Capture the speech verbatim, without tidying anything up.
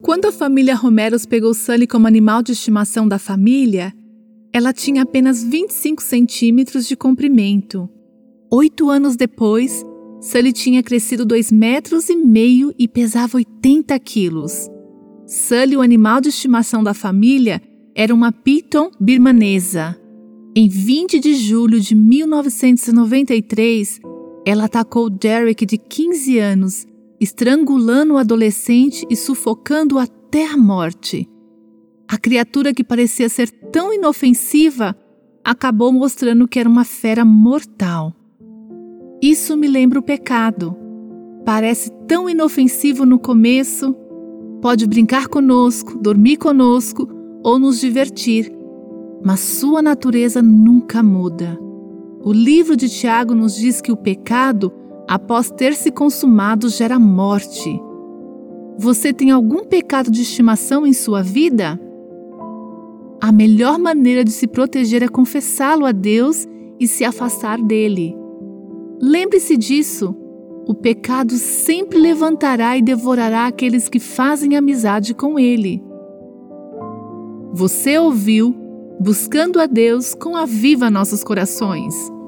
Quando a família Romeros pegou Sully como animal de estimação da família, ela tinha apenas vinte e cinco centímetros de comprimento. Oito anos depois, Sully tinha crescido dois metros e meio e pesava oitenta quilos. Sully, o animal de estimação da família, era uma piton birmanesa. Em vinte de julho de mil novecentos e noventa e três, ela atacou Derek, de quinze anos, estrangulando o adolescente e sufocando-o até a morte. A criatura, que parecia ser tão inofensiva, acabou mostrando que era uma fera mortal. Isso me lembra o pecado. Parece tão inofensivo no começo, pode brincar conosco, dormir conosco ou nos divertir, mas sua natureza nunca muda. O livro de Tiago nos diz que o pecado, após ter se consumado, gera morte. Você tem algum pecado de estimação em sua vida? A melhor maneira de se proteger é confessá-lo a Deus e se afastar dele. Lembre-se disso. O pecado sempre levantará e devorará aqueles que fazem amizade com ele. Você ouviu Buscando a Deus com Aviva Nossos Corações.